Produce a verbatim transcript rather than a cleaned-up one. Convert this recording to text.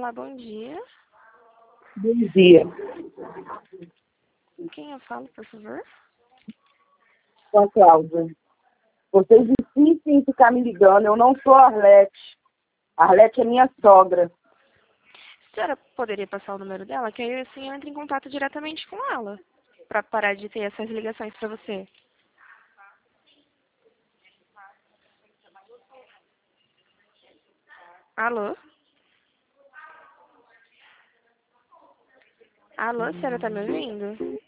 Olá, bom dia. Bom dia. Com quem eu falo, por favor? Com a Cláudia. Vocês insistem em ficar me ligando. Eu não sou a Arlete. A Arlete é minha sogra. A senhora poderia passar o número dela? Que aí assim eu entro em contato diretamente com ela. Pra parar de ter essas ligações pra você. Alô? Alô, a senhora tá me ouvindo?